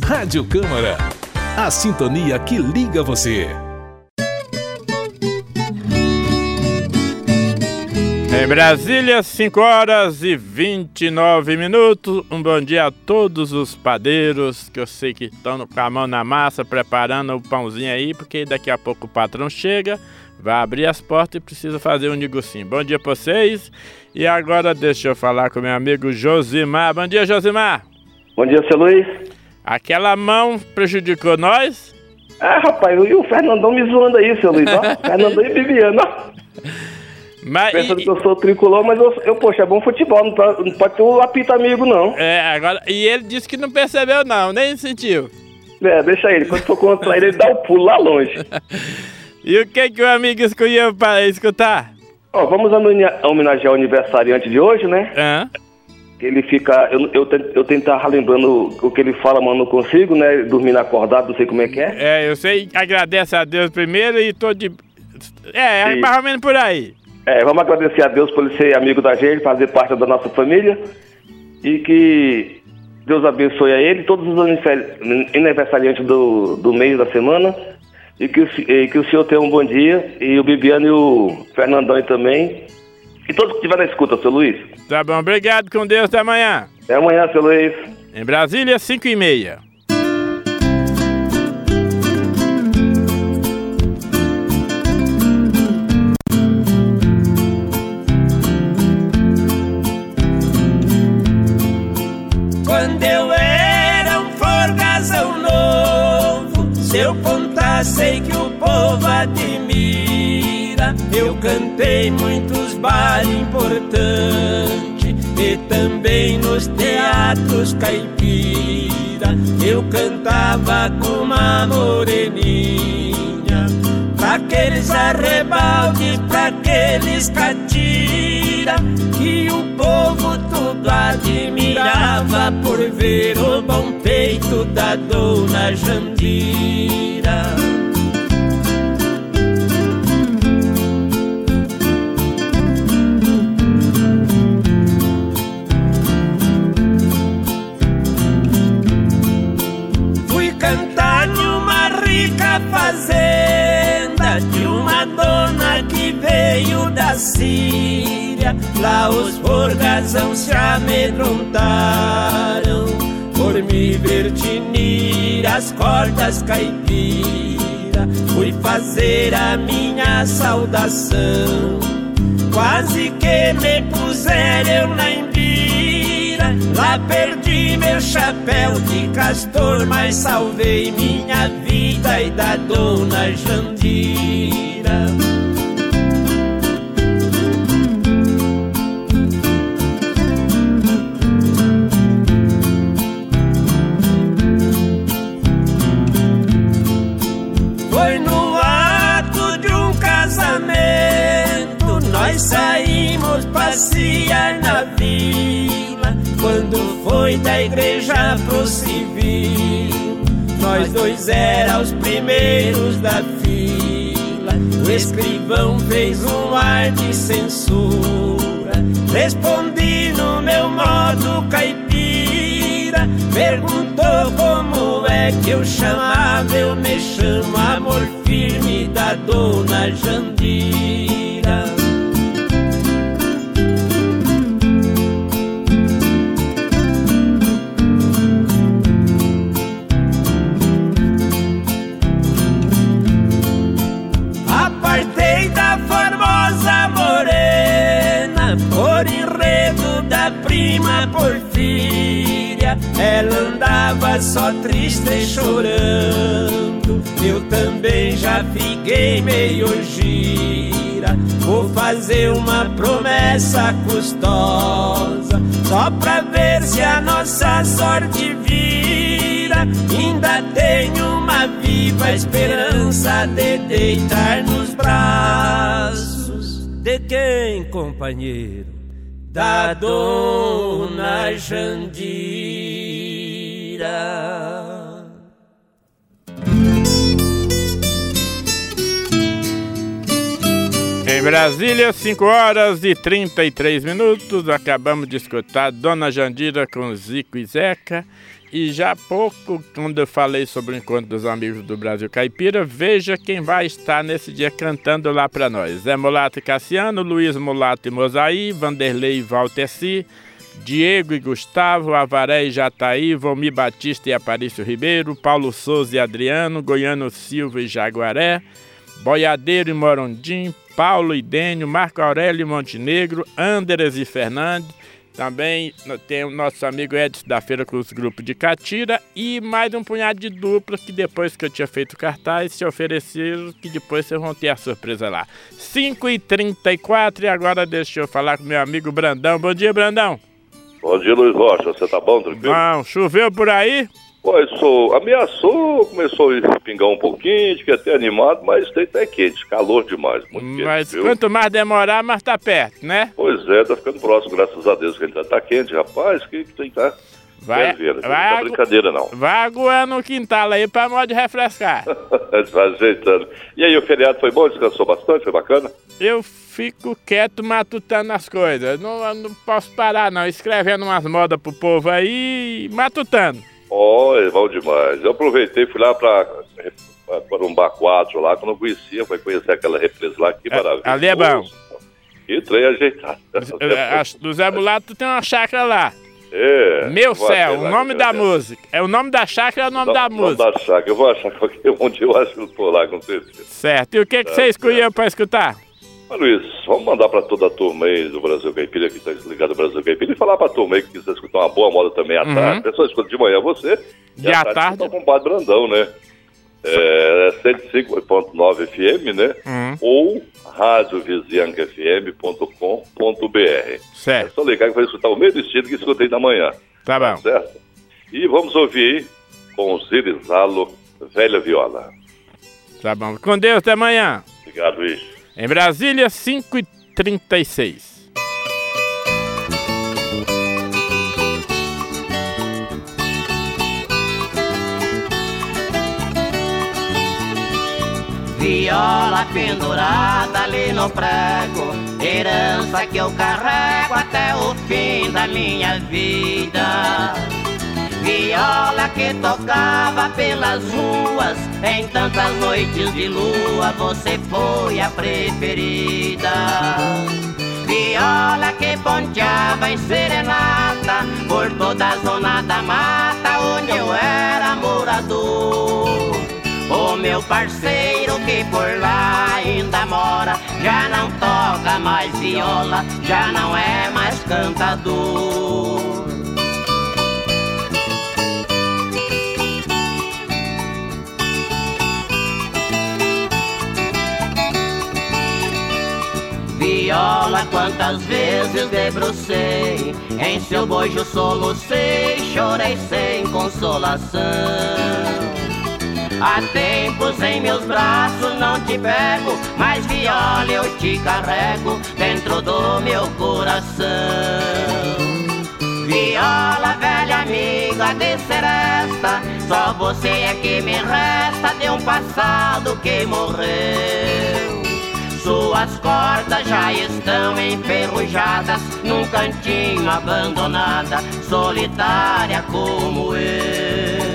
Rádio Câmara, a sintonia que liga você. Em Brasília, 5h29. Um bom dia a todos os padeiros que eu sei que estão com a mão na massa preparando o pãozinho aí, porque daqui a pouco o patrão chega, vai abrir as portas e precisa fazer um negocinho. Bom dia pra vocês. E agora deixa eu falar com meu amigo Josimar. Bom dia, Josimar. Bom dia, seu Luiz. Aquela mão prejudicou nós? Rapaz, e o Fernandão me zoando aí, seu Luiz, ó. Fernandão e Bibiano, ó. Pensando que eu sou tricolor, mas poxa, é bom futebol, não pode ter um apito amigo, não. Agora, e ele disse que não percebeu, não, nem sentiu. Deixa ele, quando for contra ele dá o pulo lá longe. E o que o amigo escolheu para escutar? Vamos homenagear o aniversariante de hoje, né? Ele fica, eu tento estar lembrando o que ele fala, mas não consigo, né? Dormindo acordado, não sei como é que é. Eu sei, agradece a Deus primeiro e tô de... mais ou menos por aí. Vamos agradecer a Deus por ele ser amigo da gente, fazer parte da nossa família. E que Deus abençoe a ele, todos os aniversariantes do mês, da semana. E que o senhor tenha um bom dia. E o Bibiano e o Fernandão também. E todos que estiverem na escuta, seu Luiz. Tá bom, obrigado, com Deus, até amanhã. Até amanhã, seu Luiz. Em Brasília, 5h30. Quando eu era um forgazão novo, se eu contar sei que o povo admira. Eu cantei muitos bares importantes e também nos teatros caipira. Eu cantava com uma moreninha, pra aqueles arrebaldes, pra aqueles catira, que o povo tudo admirava por ver o bom peito da dona Jandira. Fui cantar em uma rica fazenda de uma dona que veio da Síria. Lá os forgazão se amedrontaram por me ver tinir as cordas caipira. Fui fazer a minha saudação, quase que me puseram na embira. Lá perdi meu chapéu de castor, mas salvei minha vida e da dona Jandira. Foi no ato de um casamento, nós saímos passear na vila. Quando foi da igreja pro civil, nós dois era os primeiros da fila. O escrivão fez um ar de censura, respondi no meu modo caipira. Perguntou como é que eu chamava, eu me chamo Amor Firme da dona Jandira. Apartei da formosa morena por enredo da prima Porfíria. Ela andava só triste e chorando, eu também já fiquei meio gira. Vou fazer uma promessa custosa, só pra ver se a nossa sorte vira. Ainda tenho uma viva esperança de deitar nos braços de quem, companheiro? Da dona Jandira. Em Brasília, 5h33. Acabamos de escutar Dona Jandira com Zico e Zeca. E já há pouco, quando eu falei sobre o encontro dos amigos do Brasil Caipira, veja quem vai estar nesse dia cantando lá para nós. Zé Mulato e Cassiano, Luiz Mulato e Mosaí, Vanderlei e Valteci, Diego e Gustavo, Avaré e Jataí, Valmir Batista e Aparício Ribeiro, Paulo Souza e Adriano, Goiano Silva e Jaguaré, Boiadeiro e Morondim, Paulo e Dênio, Marco Aurélio e Montenegro, Anderes e Fernandes. Também tem o nosso amigo Edson da Feira Cruz Grupo de Catira e mais um punhado de dupla que depois que eu tinha feito o cartaz se ofereceram, que depois vocês vão ter a surpresa lá. 5h34 e agora deixa eu falar com meu amigo Brandão. Bom dia, Brandão. Bom dia, Luiz Rocha. Você tá bom, tranquilo? Bom, choveu por aí? Pois, ameaçou, começou a pingar um pouquinho, fiquei até animado, mas tem até quente, calor demais, muito quente. Mas viu? Quanto mais demorar, mais tá perto, né? Pois é, tá ficando próximo, graças a Deus, que ainda tá quente, rapaz, que tem que tá... Vai não é brincadeira, não. Vai aguando no quintal aí pra modo de refrescar. Vai ajeitando. E aí, o feriado foi bom? Descansou bastante? Foi bacana? Eu fico quieto matutando as coisas. Não posso parar, não. Escrevendo umas modas pro povo aí, matutando. É bom demais. Eu aproveitei, fui lá para um bar 4 lá, que eu não conhecia, foi conhecer aquela represa lá, que maravilha. Ali é bom. E trem ajeitado. Do Zé Mulato tem uma chácara lá. Meu céu, o nome da música. É o nome da chácara, é o nome da música. O nome da chácara, eu vou achar qualquer um dia, eu acho que eu tô lá, com certeza. Certo, e o que você escolheu pra escutar? Mas, Luiz, vamos mandar pra toda a turma aí do Brasil Caipira, que tá ligado ao Brasil Caipira, e falar pra turma aí que quiser escutar uma boa moda também à tarde. A pessoa escuta de manhã você, e à tarde escuta com o Padre Brandão, né? 105.9 FM, né? Ou radioviziancafm.com.br. Certo. É só ligar que vai escutar o mesmo estilo que escutei da manhã. Tá bom. Certo? E vamos ouvir aí com o Zirizalo, Velha Viola. Tá bom. Com Deus, até amanhã. Obrigado, Luiz. Em Brasília, 5h36. Viola pendurada ali no prego, herança que eu carrego até o fim da minha vida. Viola que tocava pelas ruas, em tantas noites de lua, você foi a preferida. Viola que ponteava em serenata, por toda a zona da mata, onde eu era morador. O meu parceiro que por lá ainda mora, já não toca mais viola, já não é mais cantador. Viola, quantas vezes debrucei, em seu bojo solucei, chorei sem consolação. Há tempos em meus braços não te pego, mas viola eu te carrego dentro do meu coração. Viola, velha amiga de seresta, só você é que me resta de um passado que morreu. Suas cordas já estão enferrujadas, num cantinho abandonada, solitária como eu.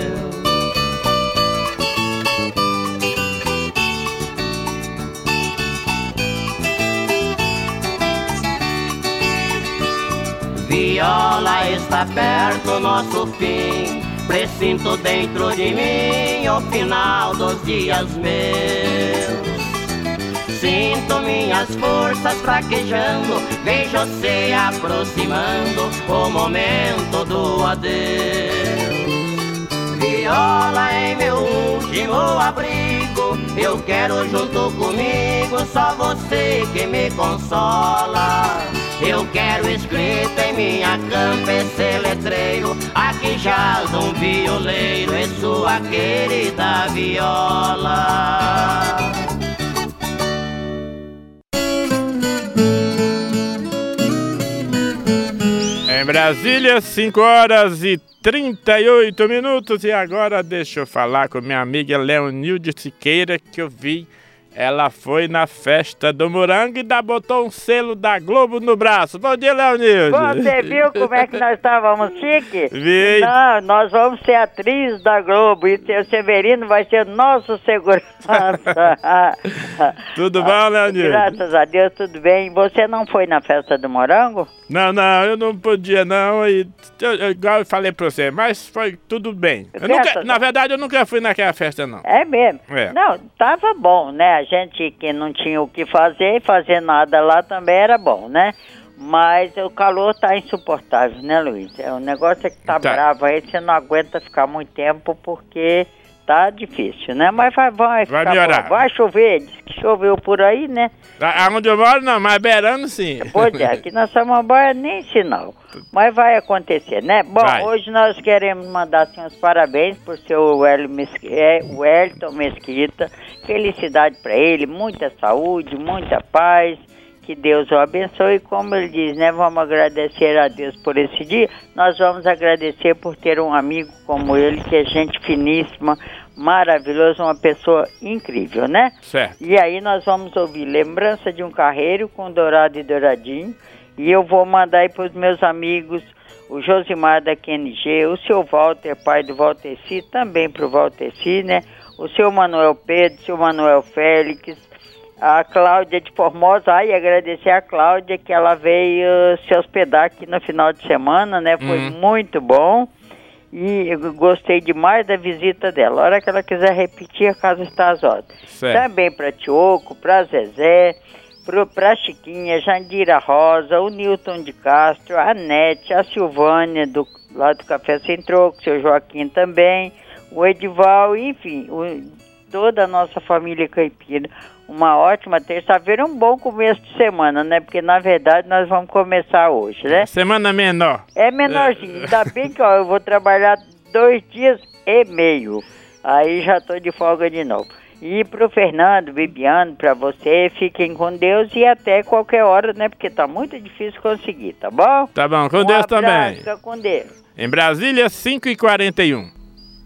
Viola, está perto nosso fim, presinto dentro de mim o final dos dias meus. Sinto minhas forças fraquejando, vejo se aproximando o momento do adeus. Viola, em meu último abrigo, eu quero junto comigo só você que me consola. Eu quero escrito em minha campa esse letreiro, aqui jaz um violeiro e sua querida viola. Em Brasília, 5h38 e agora deixa eu falar com minha amiga Leonilde Siqueira, que eu vi ela foi na festa do morango e ainda botou um selo da Globo no braço. Bom dia, Leonilde. Você viu como é que nós estávamos chique? Vi. Não, nós vamos ser atriz da Globo e o Severino vai ser nosso segurança. Tudo bom, Leonilde? Graças a Deus, tudo bem. Você não foi na festa do morango? Não, eu não podia não, igual eu falei pra você, mas foi tudo bem. Na verdade, eu nunca fui naquela festa, não. É mesmo? É. Não, tava bom, né? A gente que não tinha o que fazer nada lá também era bom, né? Mas o calor tá insuportável, né, Luiz? O negócio é que tá bravo aí, você não aguenta ficar muito tempo porque tá difícil, né? Mas vai melhorar. Bom. Vai chover, diz que choveu por aí, né? Aonde eu moro não, mas beirando sim. Pois é, aqui na Samambaia nem sinal. Mas vai acontecer, né? Bom, hoje nós queremos mandar assim, os parabéns por seu Wellington Mesquita. Felicidade para ele, muita saúde, muita paz. Que Deus o abençoe. Como ele diz, né? Vamos agradecer a Deus por esse dia. Nós vamos agradecer por ter um amigo como ele, que é gente finíssima, maravilhoso, uma pessoa incrível, né? Certo. E aí nós vamos ouvir Lembrança de um Carreiro com Dourado e Douradinho. E eu vou mandar aí para os meus amigos, o Josimar da QNG, o seu Walter, pai do Valteci, também para o Valteci, né? O seu Manuel Pedro, o seu Manuel Félix, a Cláudia de Formosa, e agradecer a Cláudia que ela veio se hospedar aqui no final de semana, né? Foi muito bom e eu gostei demais da visita dela. A hora que ela quiser repetir, a casa está às ordens. Também para Tioco, para Zezé, para Chiquinha, Jandira Rosa, o Nilton de Castro, a Nete, a Silvânia, lá do Café Sem Troco, o seu Joaquim também, o Edival, enfim, toda a nossa família caipira. Uma ótima terça-feira, um bom começo de semana, né? Porque, na verdade, nós vamos começar hoje, né? Semana menor. É menorzinho. Ainda bem que, eu vou trabalhar 2 dias e meio. Aí já tô de folga de novo. E pro Fernando, Bibiano, pra você, fiquem com Deus e até qualquer hora, né? Porque tá muito difícil conseguir, tá bom? Tá bom, com Deus também. Fica com Deus. Em Brasília, 5h41.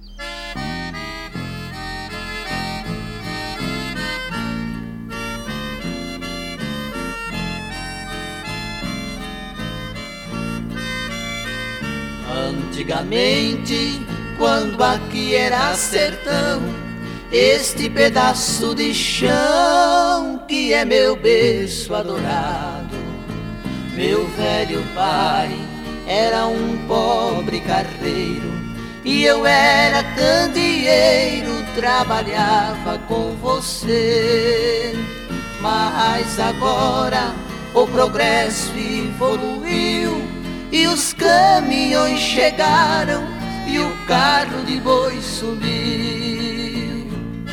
Antigamente, quando aqui era sertão, este pedaço de chão que é meu berço adorado, meu velho pai era um pobre carreiro e eu era candeeiro, trabalhava com você. Mas agora o progresso evoluiu e os caminhões chegaram e o carro de boi subiu.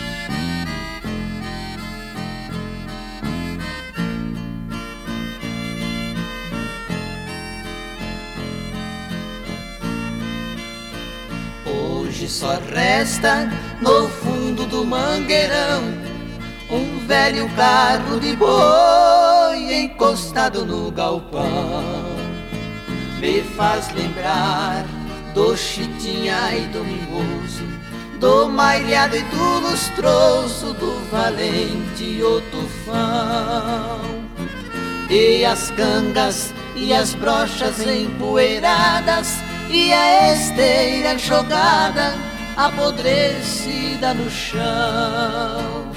Hoje só resta no fundo do mangueirão um velho carro de boi encostado no galpão. Me faz lembrar do Chitinha e do Mimoso, do Mailhado e do Lustroso, do Valente e o Tufão. E as cangas e as brochas empoeiradas e a esteira jogada, apodrecida no chão.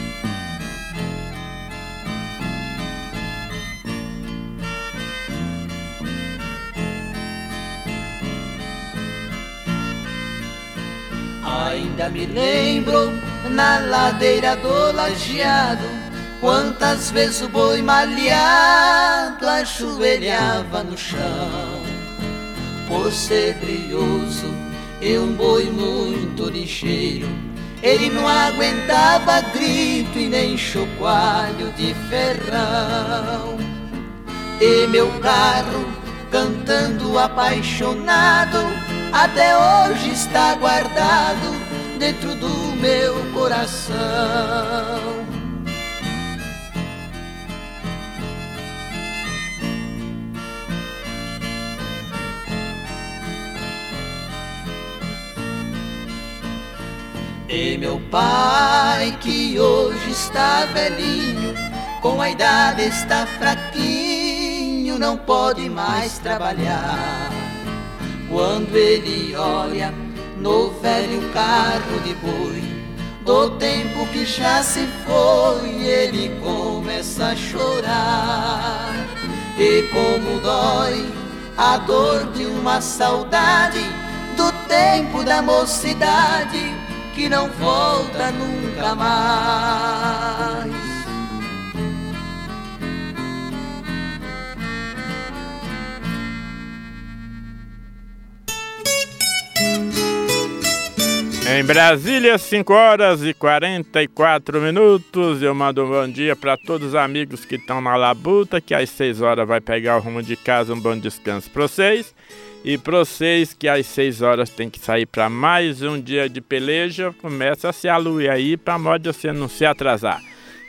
Ainda me lembro, na ladeira do lajeado, quantas vezes o boi malhado ajoelhava no chão. Por ser brioso e um boi muito ligeiro, ele não aguentava grito e nem chocalho de ferrão. E meu carro, cantando apaixonado, até hoje está guardado dentro do meu coração. E meu pai, que hoje está velhinho, com a idade está fraquinho, não pode mais trabalhar. Quando ele olha no velho carro de boi, do tempo que já se foi, ele começa a chorar. E como dói a dor de uma saudade do tempo da mocidade que não volta nunca mais. Em Brasília, 5 horas e 44 minutos. Eu mando um bom dia para todos os amigos que estão na labuta, que às 6 horas vai pegar o rumo de casa. Um bom descanso para vocês. E para vocês que às 6 horas tem que sair para mais um dia de peleja, começa a se aluir aí para modo você não se atrasar.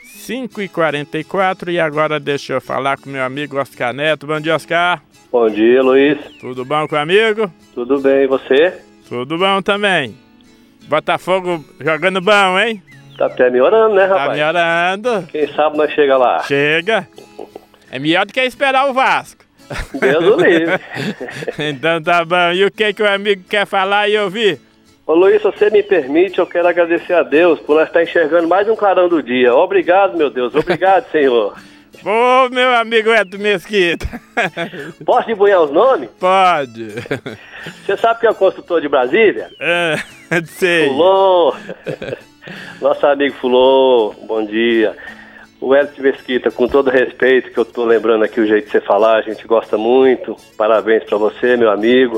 5h44 e agora deixa eu falar com meu amigo Oscar Neto. Bom dia, Oscar. Bom dia, Luiz. Tudo bom com o amigo? Tudo bem, e você? Tudo bom também. Botafogo jogando bom, hein? Tá até melhorando, né, rapaz? Tá melhorando. Quem sabe nós chega lá. Chega. É melhor do que esperar o Vasco. Deus o livre. Então tá bom. E o que o amigo quer falar e ouvir? Ô Luiz, se você me permite, eu quero agradecer a Deus por nós estar enxergando mais um clarão do dia. Obrigado, meu Deus. Obrigado, Senhor. Ô, meu amigo Eto Mesquita. Posso divulgar os nomes? Pode. Você sabe que é o construtor de Brasília? É, sei. Fulô. Nosso amigo Fulô, bom dia. O Eto Mesquita, com todo respeito, que eu tô lembrando aqui o jeito de você falar, a gente gosta muito. Parabéns pra você, meu amigo.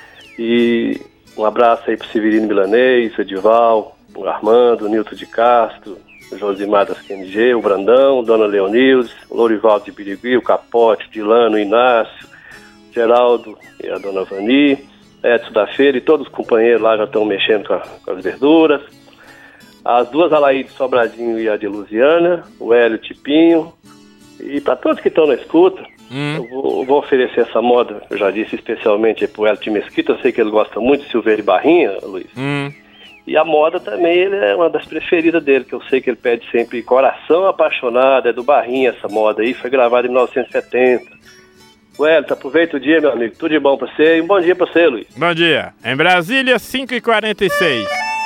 E um abraço aí pro Severino Milanês, o Edival, o Armando, o Nilton de Castro, o Josimar das QNG, o Brandão, Dona Leonildes, o Lourivaldo de Birigui, o Capote, Dilano, o Inácio, o Geraldo e a Dona Vani, Edson da Feira e todos os companheiros lá já estão mexendo com as verduras. As duas Alaíde Sobradinho e a de Luziana, o Hélio Tipinho, e para todos que estão na escuta, eu vou oferecer essa moda, eu já disse especialmente pro Hélio Mesquita, eu sei que ele gosta muito de Silveira e Barrinha, Luiz. E a moda também, ele é uma das preferidas dele, que eu sei que ele pede sempre Coração Apaixonado, é do Barrinha essa moda aí, foi gravada em 1970. Wellington, aproveita o dia, meu amigo, tudo de bom pra você e um bom dia pra você, Luiz. Bom dia. Em Brasília, 5h46.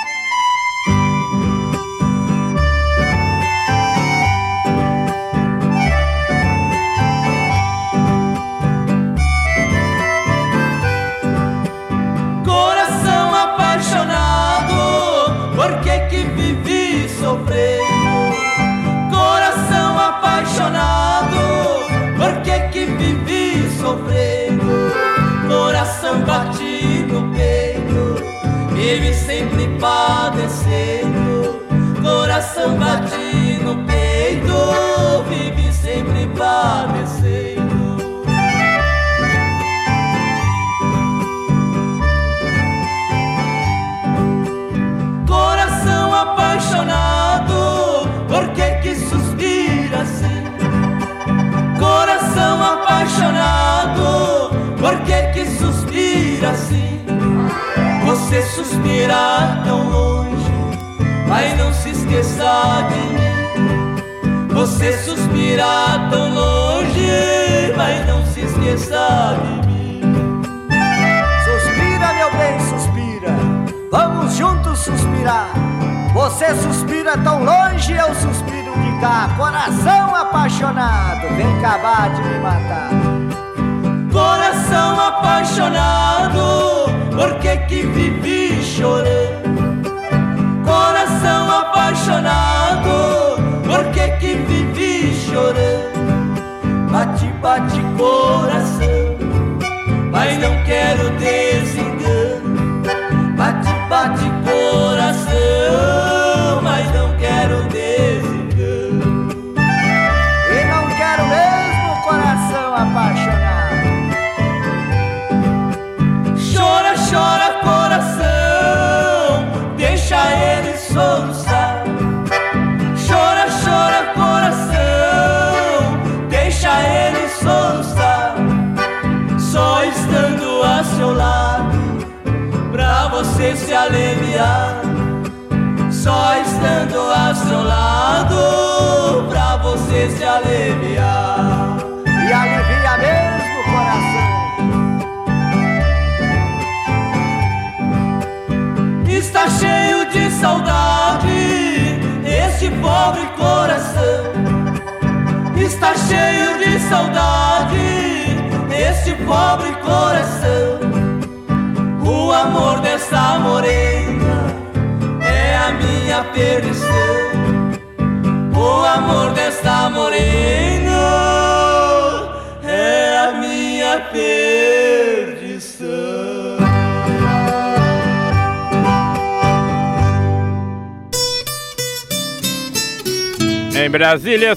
Coração apaixonado, por que vivi sofrendo? Coração apaixonado, por que vivi sofrendo? Coração batido no peito, vive sempre padecendo. Coração batido no peito, vive sempre padecendo. Coração apaixonado, por que suspira assim? Coração apaixonado, por que suspira assim? Você suspira tão longe, mas não se esqueça de mim. Você suspira tão longe, mas não se esqueça de mim. Suspira, meu bem, suspira. Vamos juntos suspirar. Você suspira tão longe, eu suspiro de cá. Coração apaixonado, vem acabar de me matar. Coração apaixonado, por que vivi chorando? Coração apaixonado, por que vivi chorando? Bate, bate coração, mas não quero desengano. Bate, bate coração, mas não quero desengano. E não quero mesmo coração apaixonado. Chora, chora coração, deixa ele soluçar. Chora, chora coração, deixa ele soluçar. Só estando a seu lado, pra você se aliviar. só estando ao seu lado, pra você se aliviar. E alivia mesmo o coração. Está cheio de saudade este pobre coração. Está cheio de saudade este pobre coração. O amor dessa morena é a minha perdição. O amor dessa morena é a minha perdição. Em Brasília,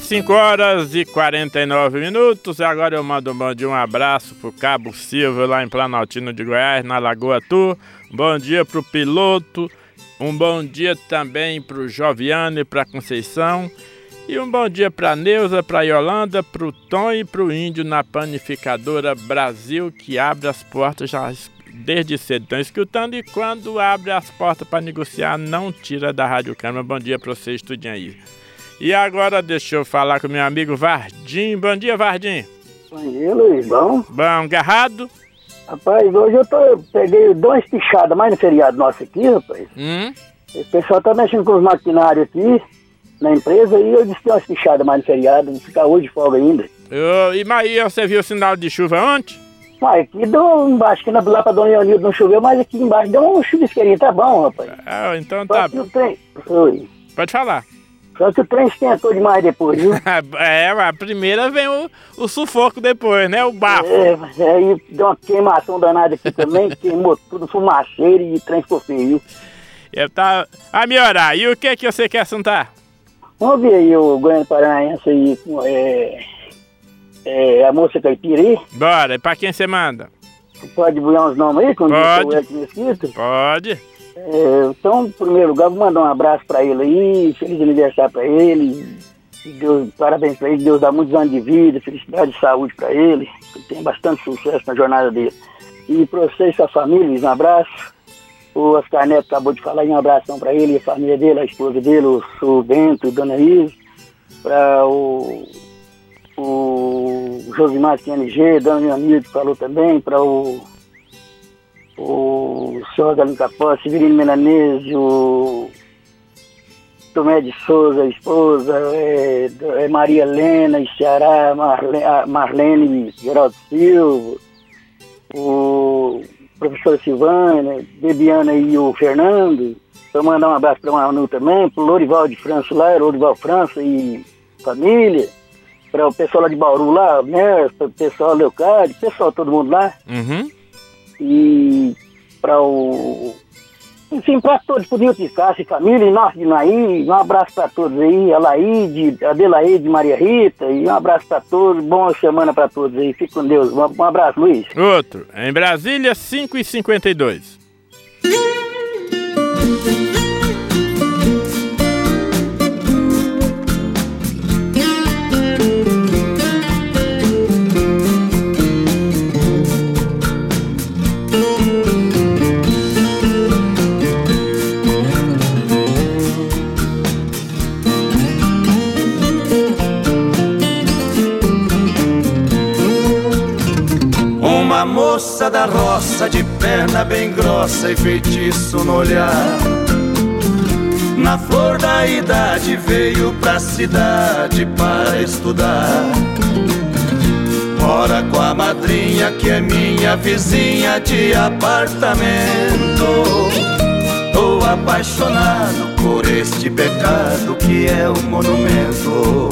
5h49. Agora eu mando um abraço pro Cabo Silva, lá em Planaltino de Goiás, na Lagoa Tour. Bom dia pro piloto. Um bom dia também pro Joviane, pra Conceição. E um bom dia pra Neuza, pra Yolanda, pro Tom e pro Índio na Panificadora Brasil, que abre as portas já desde cedo. Estão escutando e quando abre as portas para negociar, não tira da Rádio Câmara. Bom dia pra você, estudinho aí. E agora deixa eu falar com meu amigo Vardim. Bom dia, Vardim. Bom dia, Luiz. Bom? Bom, garrado? Rapaz, hoje peguei 2 pichadas mais no feriado nosso aqui, rapaz. O pessoal tá mexendo com os maquinários aqui na empresa e eu disse que tem umas pichadas mais no feriado, vou ficar hoje de folga ainda. E Maria, você viu o sinal de chuva ontem? Mas aqui deu embaixo, aqui lá pra Dona Leonildo não choveu, mas aqui embaixo deu um chuvisqueirinho, tá bom, rapaz. Então tá bom. Pode falar. Só que o trem esquentou demais depois, viu? A primeira vem o sufoco depois, né? O bafo. Aí deu uma queimação danada aqui também, queimou tudo, fumaceiro e o trem ficou feio. A melhorar. E o que você quer assuntar? Vamos ver aí o Goiânia Paranaense aí, a moça caipira aí. Bora, e pra quem você manda? Pode boiar uns nomes aí? Pode. Pode. Então, em primeiro lugar, vou mandar um abraço pra ele aí, feliz aniversário pra ele, Deus, parabéns pra ele, Deus dá muitos anos de vida, felicidade e saúde pra ele, que ele tenha bastante sucesso na jornada dele. E pra você e sua família, um abraço. O Oscar Neto acabou de falar, um abração pra ele e a família dele, a esposa dele, o Bento, Dona Isa, pra o Josimar QNG, Dona Leonildo que falou também, pra o senhor Galinho Capó, Severino Melanese, o Tomé de Souza, a esposa, Maria Helena e Ceará, Marlene Geraldo Silva, o professor Silvana, Bebiana e o Fernando. Para mandar um abraço para o Manu também, para o Lorival de França lá, Lorival França e família, para o pessoal lá de Bauru lá, né, para o pessoal Leocádio, pessoal todo mundo lá. E para enfim, para todos, para o Nilton de Cássio e família, Inácio de Naí, um abraço para todos aí, a Laíde, a Adelaide, Maria Rita, e um abraço para todos, boa semana para todos aí, fique com Deus, um abraço, Luiz. Outro, em Brasília, 5h52. Uma moça da roça, de perna bem grossa e feitiço no olhar, na flor da idade veio pra cidade para estudar. Mora com a madrinha que é minha vizinha de apartamento. Tô apaixonado por este pecado que é um monumento.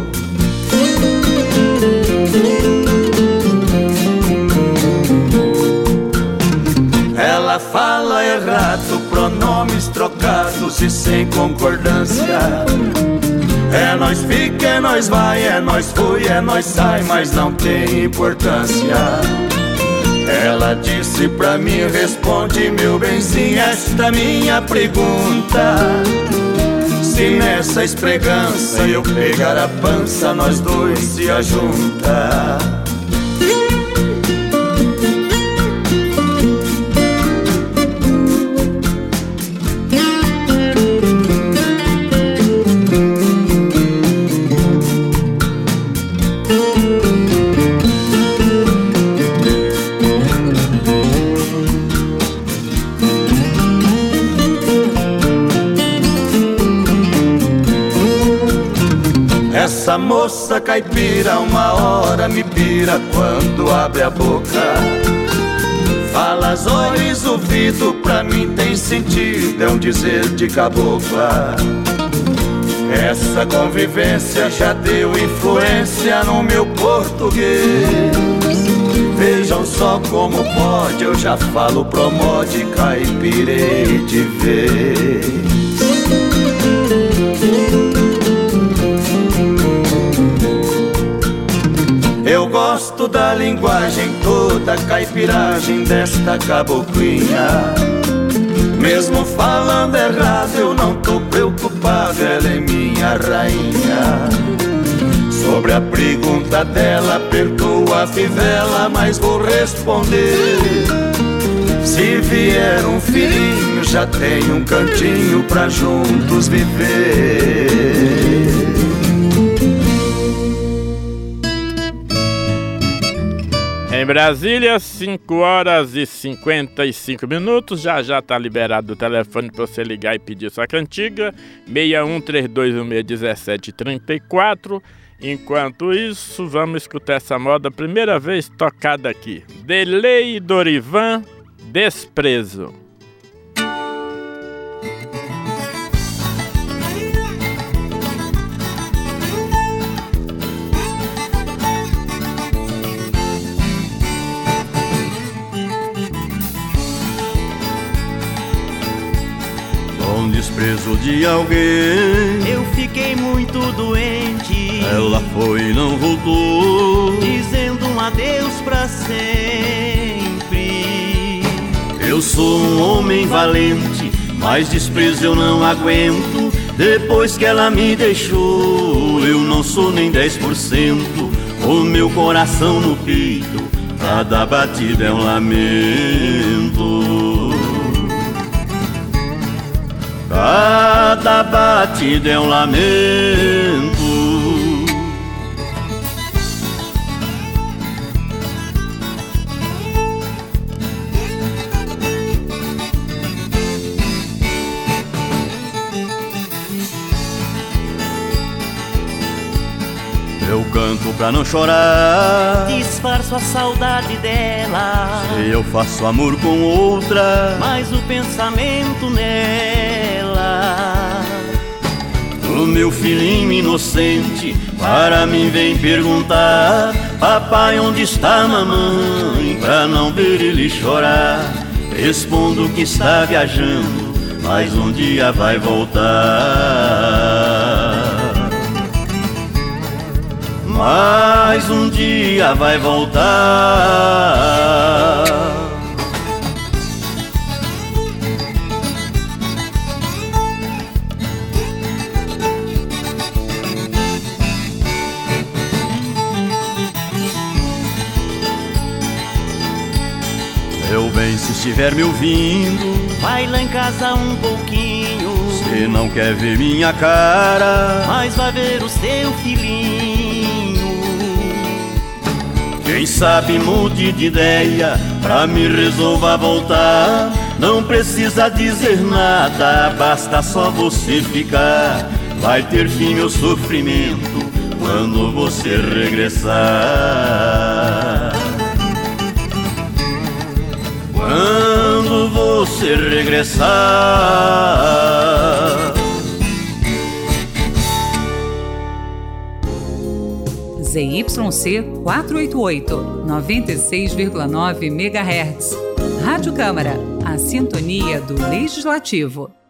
Ela fala errado, pronomes trocados e sem concordância. É nós fica, é nós vai, é nós fui, é nós sai, mas não tem importância. Ela disse pra mim, responde meu benzinho esta minha pergunta: se nessa espregança eu pegar a pança, nós dois se ajunta. Essa moça caipira uma hora me pira quando abre a boca. Fala as olhos, ouvido, pra mim tem sentido, é um dizer de cabocla. Essa convivência já deu influência no meu português. Vejam só como pode, eu já falo promode, caipirei de vez. Eu gosto da linguagem toda, caipiragem desta caboclinha. Mesmo falando errado eu não tô preocupado, ela é minha rainha. Sobre a pergunta dela, perdoa a fivela, mas vou responder. Se vier um filhinho, já tem um cantinho pra juntos viver. Em Brasília, 5 horas e 55 minutos. Já tá liberado o telefone para você ligar e pedir sua cantiga. 61-3216-1734. Enquanto isso, vamos escutar essa moda, primeira vez tocada aqui. Delei e Dorivan, Desprezo. Com desprezo de alguém eu fiquei muito doente. Ela foi e não voltou, dizendo um adeus pra sempre. Eu sou um homem valente, mas desprezo eu não aguento. Depois que ela me deixou, eu não sou nem 10%. O meu coração no peito, cada batida é um lamento. Cada batida é um lamento. Eu canto pra não chorar, disfarço a saudade dela. Se eu faço amor com outra, mas o pensamento nela. O meu filhinho inocente para mim vem perguntar: papai, onde está mamãe? Pra não ver ele chorar, respondo que está viajando, mas um dia vai voltar. Mas um dia vai voltar. Meu bem, se estiver me ouvindo, vai lá em casa um pouquinho. Se não quer ver minha cara, mas vai ver o seu filhinho. Quem sabe mude de ideia, pra me resolva voltar. Não precisa dizer nada, basta só você ficar. Vai ter fim meu sofrimento quando você regressar. Quando você regressar. ZYC 488, 96,9 MHz. Rádio Câmara, a sintonia do Legislativo.